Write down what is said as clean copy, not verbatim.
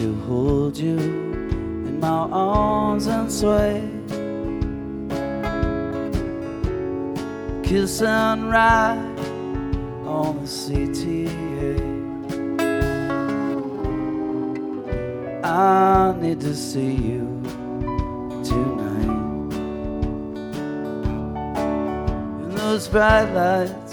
to hold you in my arms and sway. Kiss and ride on the CTA. I need to see you tonight. In those bright lights